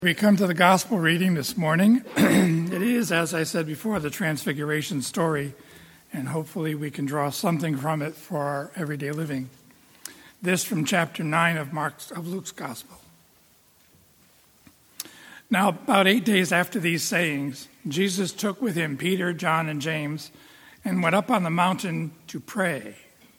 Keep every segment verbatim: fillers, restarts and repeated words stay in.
We come to the gospel reading this morning. It is, as I said before, the Transfiguration story, and hopefully we can draw something from it for our everyday living. This from chapter nine of Mark's of Luke's gospel. Now, about eight days after these sayings, Jesus took with him Peter, John, and James, and went up on the mountain to pray.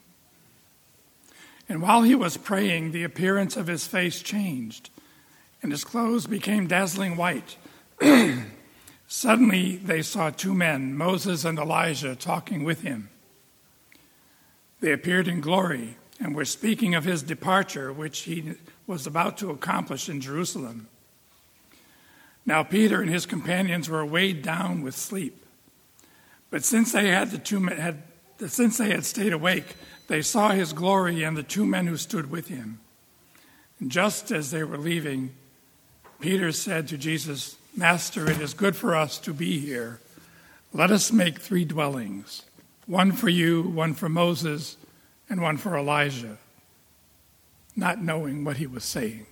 And while he was praying, the appearance of his face changed, and his clothes became dazzling white. Suddenly they saw two men, Moses and Elijah, talking with him. They appeared in glory and were speaking of his departure, which he was about to accomplish in Jerusalem. Now Peter and his companions were weighed down with sleep. But since they had the two men had since they had stayed awake, they saw his glory and the two men who stood with him. And just as they were leaving, Peter said to Jesus, "Master, it is good for us to be here. Let us make three dwellings, one for you, one for Moses, and one for Elijah," not knowing what he was saying.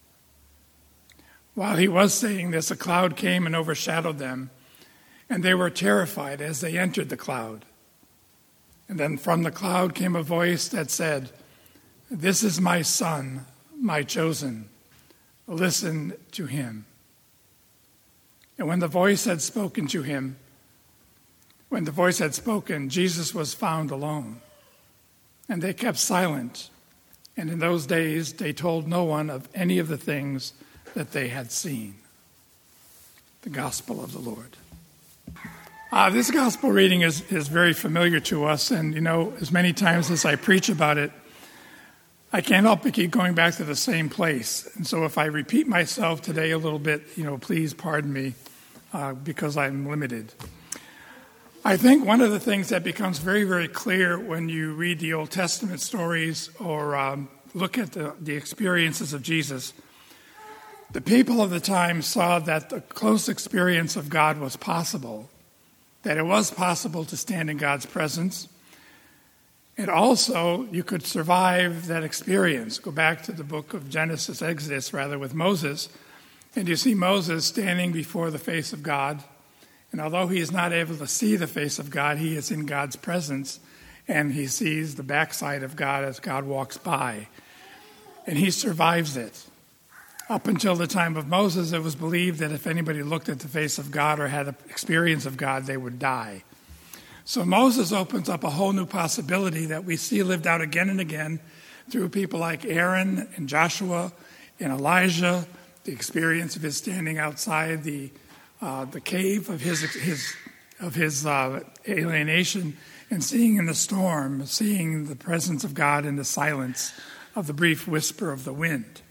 While he was saying this, a cloud came and overshadowed them, and they were terrified as they entered the cloud. And then from the cloud came a voice that said, "This is my son, my chosen. Listen to him." And when the voice had spoken to him, when the voice had spoken, Jesus was found alone. And they kept silent. And in those days they told no one of any of the things that they had seen. The gospel of the Lord. Uh, this gospel reading is, is very familiar to us. And, you know, as many times as I preach about it, I can't help but keep going back to the same place. And so if I repeat myself today a little bit, you know, please pardon me uh, because I'm limited. I think one of the things that becomes very, very clear when you read the Old Testament stories or um, look at the, the experiences of Jesus, the people of the time saw that the close experience of God was possible, that it was possible to stand in God's presence. And also, you could survive that experience. Go back to the book of Genesis, Exodus, rather, with Moses. And you see Moses standing before the face of God. And although he is not able to see the face of God, he is in God's presence. And he sees the backside of God as God walks by. And he survives it. Up until the time of Moses, it was believed that if anybody looked at the face of God or had an experience of God, they would die. So Moses opens up a whole new possibility that we see lived out again and again through people like Aaron and Joshua and Elijah, the experience of his standing outside the uh, the cave of his his of his uh, alienation and seeing in the storm, seeing the presence of God in the silence of the brief whisper of the wind.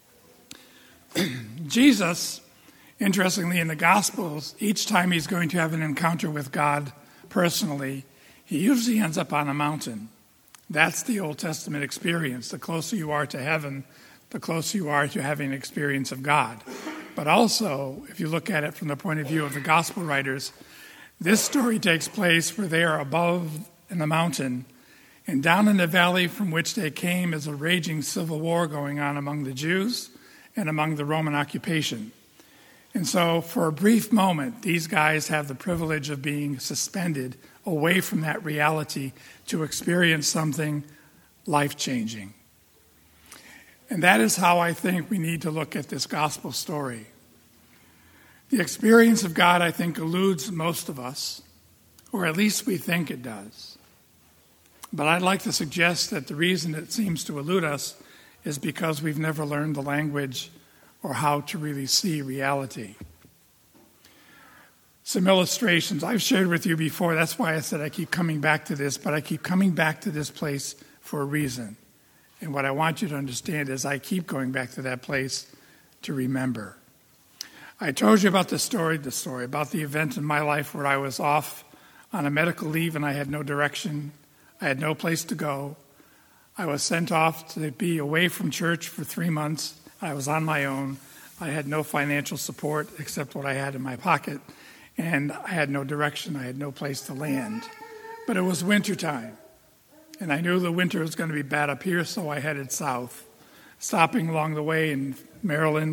Jesus, interestingly, in the Gospels, each time he's going to have an encounter with God personally, he usually ends up on a mountain. That's the Old Testament experience. The closer you are to heaven, the closer you are to having an experience of God. But also, if you look at it from the point of view of the gospel writers, this story takes place where they are above in the mountain, and down in the valley from which they came is a raging civil war going on among the Jews and among the Roman occupation. And so for a brief moment, these guys have the privilege of being suspended away from that reality to experience something life-changing. And that is how I think we need to look at this gospel story. The experience of God, I think, eludes most of us, or at least we think it does. But I'd like to suggest that the reason it seems to elude us is because we've never learned the language or how to really see reality. Some illustrations I've shared with you before. That's why I said I keep coming back to this, but I keep coming back to this place for a reason. And what I want you to understand is I keep going back to that place to remember. I told you about the story, the story, about the event in my life where I was off on a medical leave and I had no direction. I had no place to go. I was sent off to be away from church for three months. I was on my own. I had no financial support except what I had in my pocket. And I had no direction. I had no place to land. But it was wintertime. And I knew the winter was going to be bad up here, so I headed south, stopping along the way in Maryland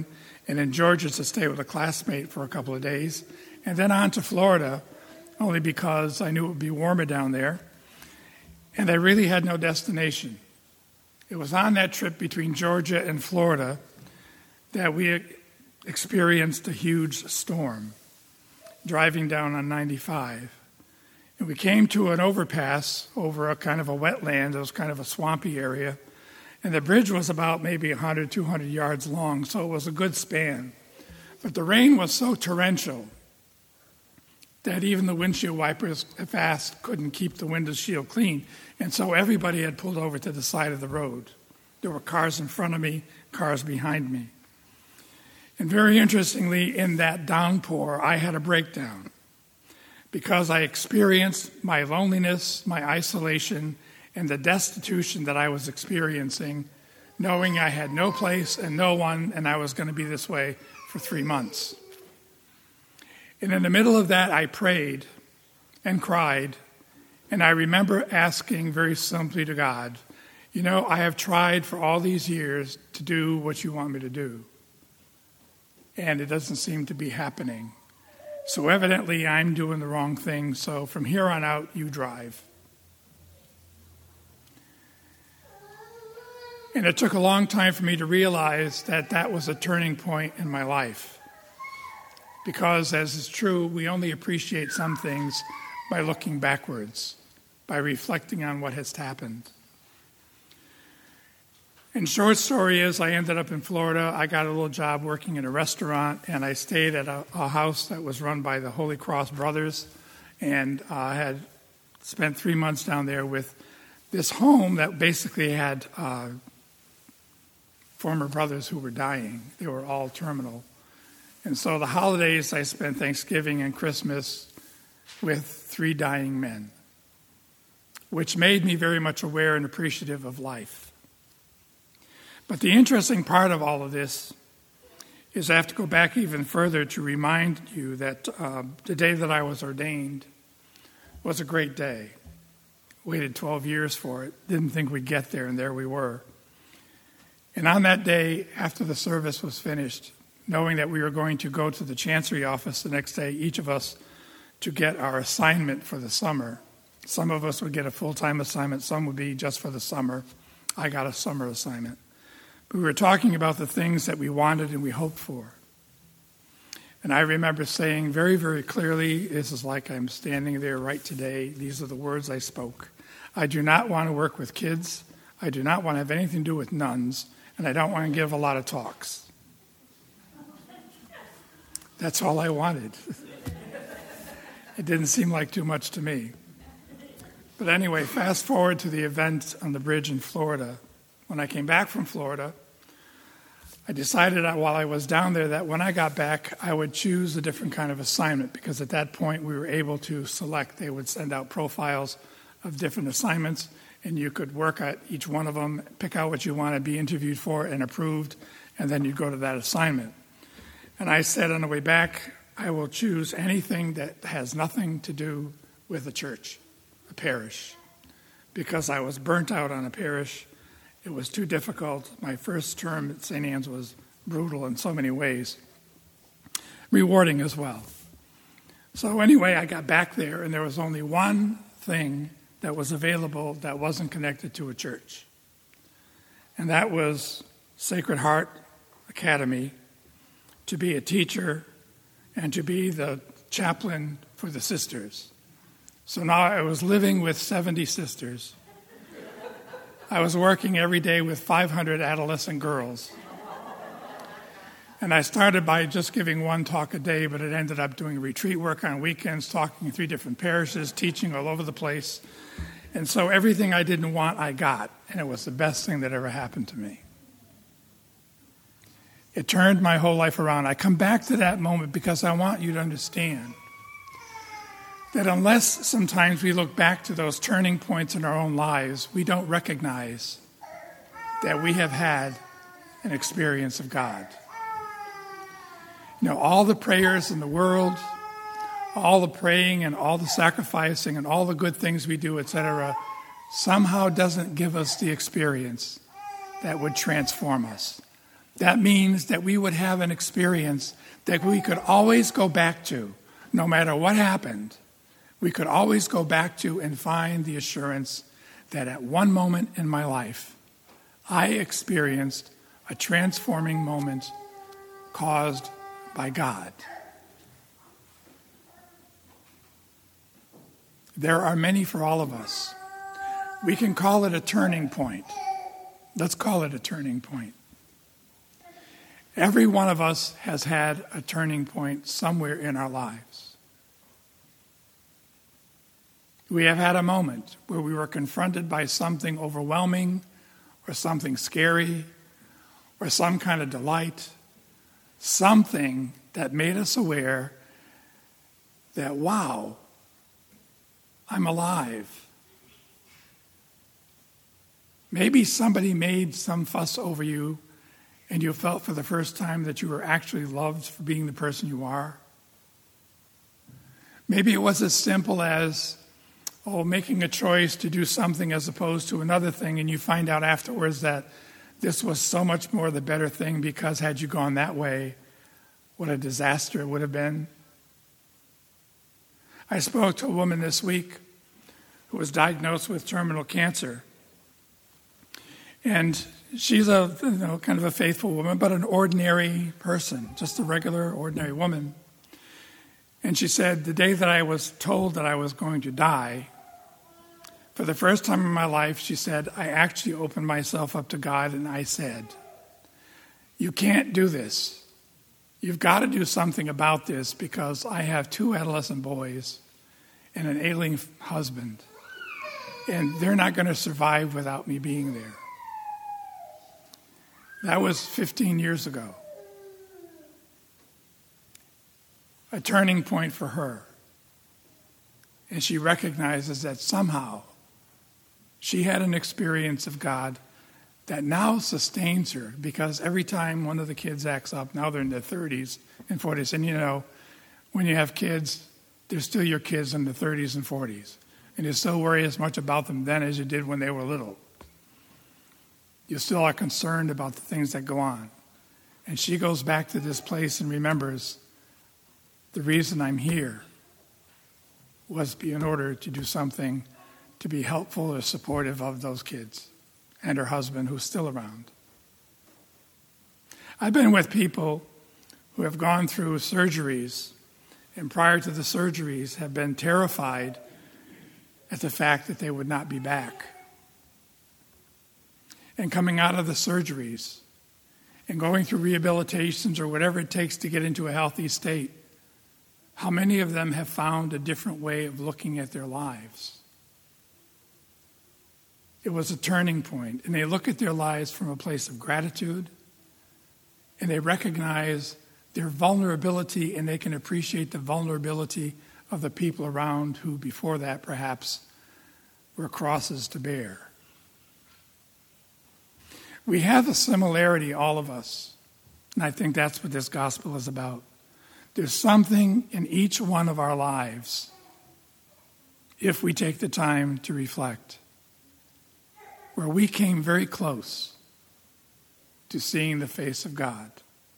and in Georgia to stay with a classmate for a couple of days, and then on to Florida, only because I knew it would be warmer down there, and I really had no destination. It was on that trip between Georgia and Florida that we experienced a huge storm, driving down on ninety-five. And we came to an overpass over a kind of a wetland. It was kind of a swampy area. And the bridge was about maybe one hundred, two hundred yards long, so it was a good span. But the rain was so torrential that even the windshield wipers fast couldn't keep the windshield clean. And so everybody had pulled over to the side of the road. There were cars in front of me, cars behind me. And very interestingly, in that downpour, I had a breakdown because I experienced my loneliness, my isolation, and the destitution that I was experiencing, knowing I had no place and no one, and I was going to be this way for three months. And in the middle of that, I prayed and cried, and I remember asking very simply to God, you know, I have tried for all these years to do what you want me to do, and it doesn't seem to be happening. So evidently I'm doing the wrong thing, so from here on out, you drive. And it took a long time for me to realize that that was a turning point in my life. Because, as is true, we only appreciate some things by looking backwards, by reflecting on what has happened. And short story is, I ended up in Florida. I got a little job working in a restaurant, and I stayed at a, a house that was run by the Holy Cross Brothers, and I uh, had spent three months down there with this home that basically had uh, former brothers who were dying. They were all terminal. And so the holidays, I spent Thanksgiving and Christmas with three dying men, which made me very much aware and appreciative of life. But the interesting part of all of this is I have to go back even further to remind you that uh, the day that I was ordained was a great day. Waited twelve years for it, didn't think we'd get there, and there we were. And on that day, after the service was finished, knowing that we were going to go to the Chancery office the next day, each of us, to get our assignment for the summer. Some of us would get a full-time assignment, some would be just for the summer. I got a summer assignment. We were talking about the things that we wanted and we hoped for. And I remember saying very, very clearly, this is like I'm standing there right today, these are the words I spoke. I do not want to work with kids. I do not want to have anything to do with nuns. And I don't want to give a lot of talks. That's all I wanted. It didn't seem like too much to me. But anyway, fast forward to the event on the bridge in Florida. When I came back from Florida, I decided that while I was down there that when I got back, I would choose a different kind of assignment, because at that point we were able to select. They would send out profiles of different assignments, and you could work at each one of them, pick out what you want to be interviewed for and approved, and then you'd go to that assignment. And I said on the way back, I will choose anything that has nothing to do with a church, a parish, because I was burnt out on a parish. It was too difficult. My first term at Saint Anne's was brutal in so many ways, rewarding as well. So anyway, I got back there, and there was only one thing that was available that wasn't connected to a church, and that was Sacred Heart Academy, to be a teacher and to be the chaplain for the sisters. So now I was living with seventy sisters. I was working every day with five hundred adolescent girls. And I started by just giving one talk a day, but it ended up doing retreat work on weekends, talking in three different parishes, teaching all over the place. And so everything I didn't want, I got. And it was the best thing that ever happened to me. It turned my whole life around. I come back to that moment because I want you to understand that unless sometimes we look back to those turning points in our own lives, we don't recognize that we have had an experience of God. You know, all the prayers in the world, all the praying and all the sacrificing and all the good things we do, et cetera, somehow doesn't give us the experience that would transform us. That means that we would have an experience that we could always go back to, no matter what happened. We could always go back to and find the assurance that at one moment in my life, I experienced a transforming moment caused by God. There are many for all of us. We can call it a turning point. Let's call it a turning point. Every one of us has had a turning point somewhere in our lives. We have had a moment where we were confronted by something overwhelming or something scary or some kind of delight, something that made us aware that, wow, I'm alive. Maybe somebody made some fuss over you and you felt for the first time that you were actually loved for being the person you are. Maybe it was as simple as, oh, making a choice to do something as opposed to another thing, and you find out afterwards that this was so much more the better thing because had you gone that way, what a disaster it would have been. I spoke to a woman this week who was diagnosed with terminal cancer. And she's a you know, kind of a faithful woman, but an ordinary person, just a regular, ordinary woman. And she said, the day that I was told that I was going to die, for the first time in my life, she said, I actually opened myself up to God and I said, you can't do this. You've got to do something about this because I have two adolescent boys and an ailing husband, and they're not going to survive without me being there. That was fifteen years ago. A turning point for her. And she recognizes that somehow she had an experience of God that now sustains her, because every time one of the kids acts up, now they're in their thirties and forties, and you know, when you have kids, they're still your kids in their thirties and forties, and you still worry as much about them then as you did when they were little. You still are concerned about the things that go on. And she goes back to this place and remembers, the reason I'm here was in order to do something to be helpful or supportive of those kids and her husband who's still around. I've been with people who have gone through surgeries and prior to the surgeries have been terrified at the fact that they would not be back. And coming out of the surgeries and going through rehabilitations or whatever it takes to get into a healthy state, how many of them have found a different way of looking at their lives? It was a turning point, and they look at their lives from a place of gratitude, and they recognize their vulnerability, and they can appreciate the vulnerability of the people around who before that perhaps were crosses to bear. We have a similarity, all of us, and I think that's what this gospel is about. There's something in each one of our lives, if we take the time to reflect, where we came very close to seeing the face of God.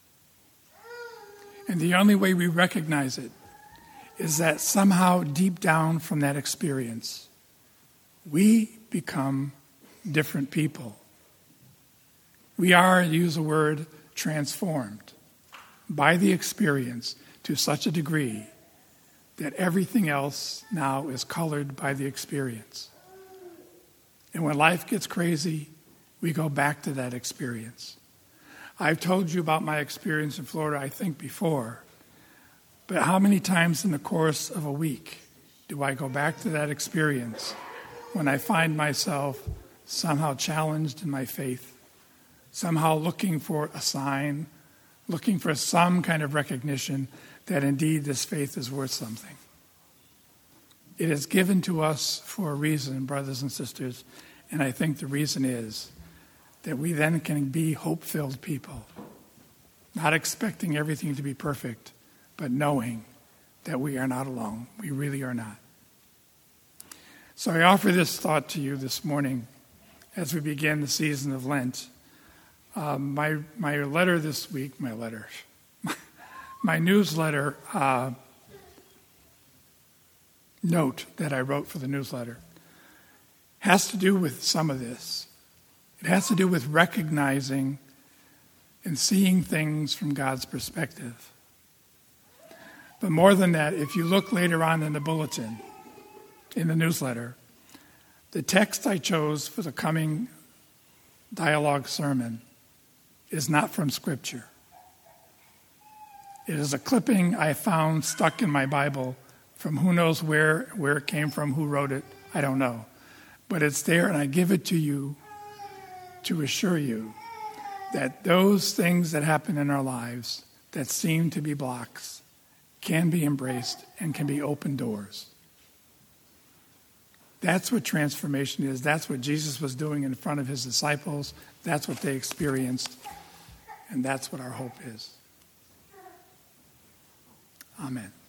And the only way we recognize it is that somehow deep down from that experience, we become different people. We are, use the word, transformed by the experience to such a degree that everything else now is colored by the experience. And when life gets crazy, we go back to that experience. I've told you about my experience in Florida, I think, before. But how many times in the course of a week do I go back to that experience when I find myself somehow challenged in my faith, somehow looking for a sign, looking for some kind of recognition that indeed this faith is worth something? It is given to us for a reason, brothers and sisters, and I think the reason is that we then can be hope-filled people, not expecting everything to be perfect, but knowing that we are not alone. We really are not. So I offer this thought to you this morning as we begin the season of Lent. uh, my my letter this week, my letter, my newsletter uh, note that I wrote for the newsletter has to do with some of this. It has to do with recognizing and seeing things from God's perspective. But more than that, if you look later on in the bulletin, in the newsletter, the text I chose for the coming dialogue sermon is not from Scripture. It is a clipping I found stuck in my Bible from who knows where, where it came from, who wrote it, I don't know. But it's there, and I give it to you to assure you that those things that happen in our lives that seem to be blocks can be embraced and can be open doors. That's what transformation is. That's what Jesus was doing in front of his disciples. That's what they experienced. And that's what our hope is. Amen.